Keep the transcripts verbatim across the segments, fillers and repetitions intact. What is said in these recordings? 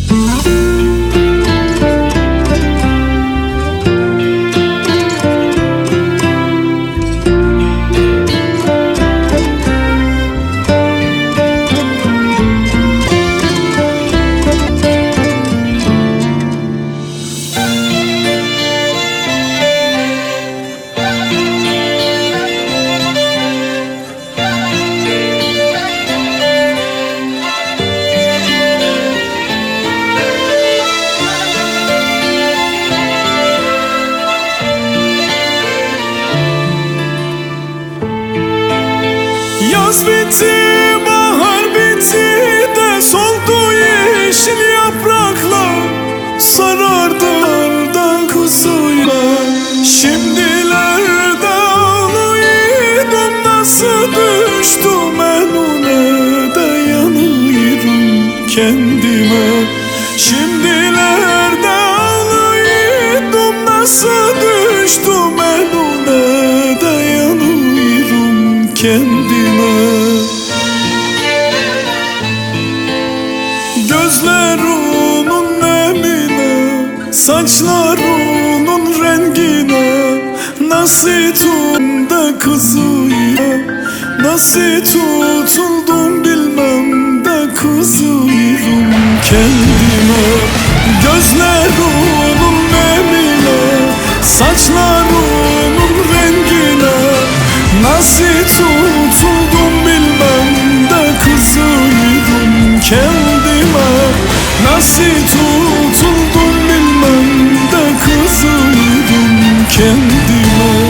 Yaz bitti, bahar bitti de soldu yeşil yapraklar, sarardı da kuzuyla. Şimdilerde ağlıyordum, nasıl düştüm önüne de yanıyorum kendime. Şimdilerde ağlıyordum, nasıl düştüm önüne de yanıyorum kendime. Gözlerinin nemine, saçlarının rengine, nasıl tuttum da kızıyla, nasıl tutuldum bilmem de kızıyorum kendime. Gözlerinin nemine, saçlarının rengine, nasıl tutuldum bilmem de kızıyorum kendime. Nasıl tutuldum bilmem de kızıyorum kendime.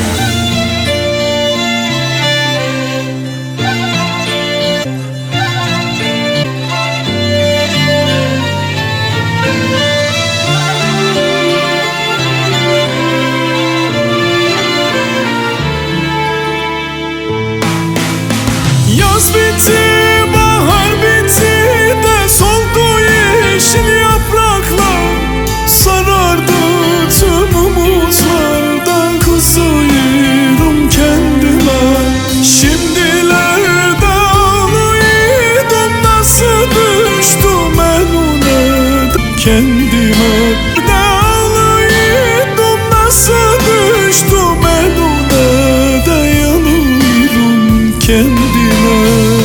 Yaz bitti, bahar bitti de soldu yeşil yapraklar, sarardı tüm umutlardan kızıyorum kendime. Şimdilerde ağlıyordum, nasıl düştüm önüne kendime. De ağlıyordum, nasıl düştüm önüne de yanıyorum kendime.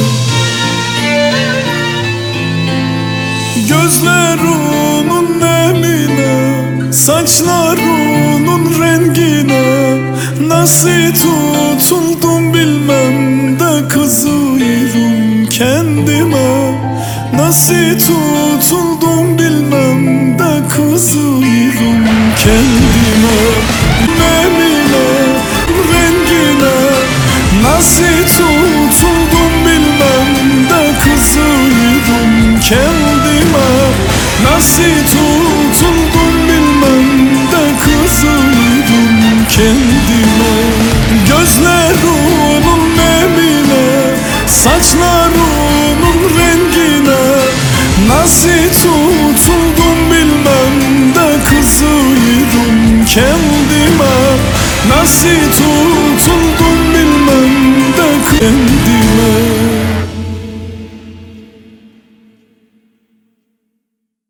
Gözlerinin nemine, saçlarının rengine, nasıl tutuldum bilmem de kızıyorum kendime. Nasıl tutuldum bilmem de kızıyorum kendime. Nemine, rengine, nasıl tutuldum bilmem de kızıyorum kendime. Nasıl tutuldum bilmem de kızıyorum kendime. Gözlerinin nemine, saçlarının rengine, nasıl tutuldum bilmem de kızıyorum kendime. Nasıl tutuldum